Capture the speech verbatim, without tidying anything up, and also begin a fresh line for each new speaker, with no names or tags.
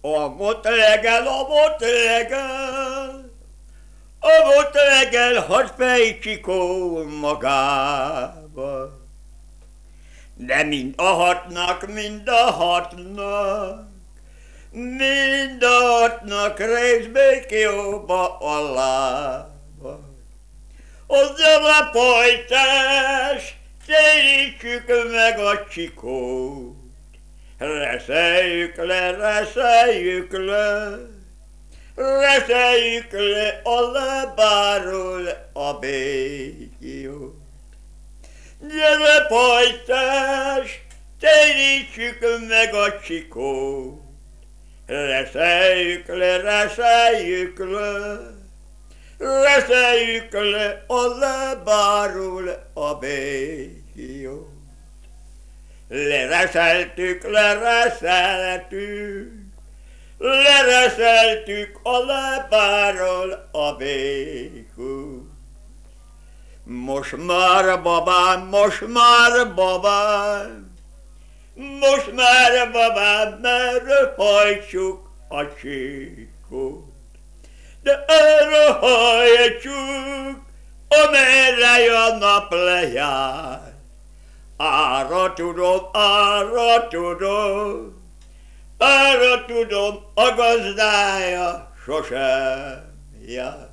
Amott reggel, amott reggel, amott reggel hat fejcsikó magába. De mind a hatnak, mind a hatnak, mind a hatnak részbe kióba a lába. Hozzá a pajtás, térítsük meg a csikót. Reszeljük le, reszeljük le, reszeljük le a lábáról a békjót. Gyere pajtás, térítsük meg a csikót. Reszeljük le, reszeljük le, reszeljük le a lábáról a békjót. Lereszeltük, lereszeltük, lereszeltük a lábáról a békút. Most már babám, most már babám, most már babám, merre hajtsuk a csíkot. De erre hajtsuk, amerre a nap lejár. Arra tudom, arra tudom, arra tudom, a gazdája sosem jár.